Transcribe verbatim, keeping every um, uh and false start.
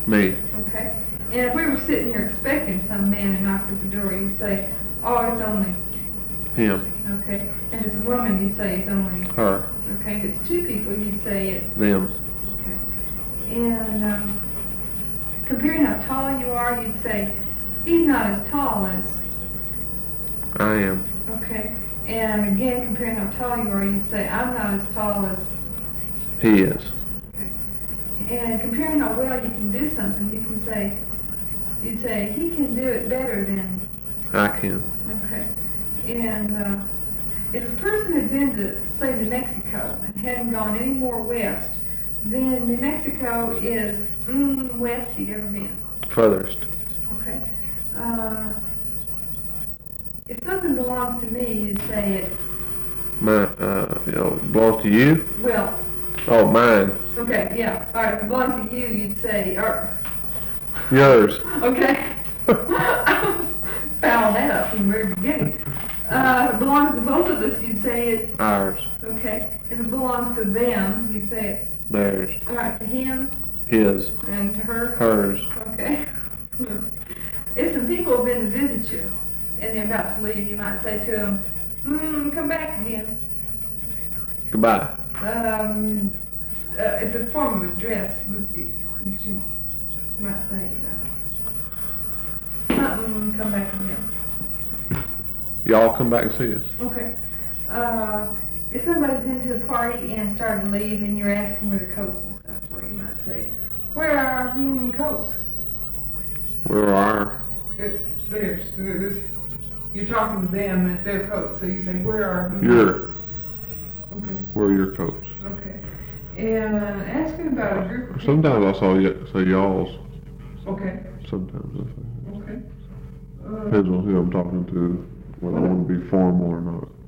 Me. Okay. And if we were sitting here expecting some man who knocks at the door, you'd say, oh, it's only Him. okay. If it's a woman, you'd say it's only Her. okay. If it's two people, you'd say it's Them. okay. And um, comparing how tall you are, you'd say he's not as tall as. I am. Okay. And again, comparing how tall you are, you'd say I'm not as tall as. He is. Okay. And comparing how well you can do something, you can say, you'd say he can do it better than. I can. Okay. And uh, if a person had been to, say, New Mexico and hadn't gone any more west, then New Mexico is mm, west you've ever been. Furthest. Okay. Uh, if something belongs to me, you'd say it. My, uh, you know, belongs to you? Well. Oh, mine. Okay, yeah. All right, if it belongs to you, you'd say, or. Yours. Okay. Fouled that up from the very beginning. Uh, if it belongs to both of us, you'd say it. Ours. Okay. If it belongs to them, you'd say it. Theirs. All right, to him. His. And to her. Hers. Okay. If some people have been to visit you and they're about to leave, you might say to them, hmm, come back again. Goodbye. Um, uh, it's a form of address. You, you might say, uh, something, come back again. Y'all come back and see us. Okay. Uh, if somebody's been to the party and started to leave and you're asking where the coats and stuff were, you might say, where are hmm, coats? Where are? It's theirs. It's, you're talking to them and it's their coats, so you say, where are hmm? Your. Okay. Where are your coats? Okay. And asking about a group of people. Sometimes I saw y- say y'all's. Okay. Sometimes I say. Okay. Uh, Depends on who I'm talking to, whether I want to be formal or not.